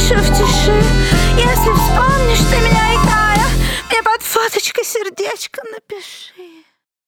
слышу в тиши. Если вспомнишь ты меня, играя, мне под фоточкой сердечко напиши.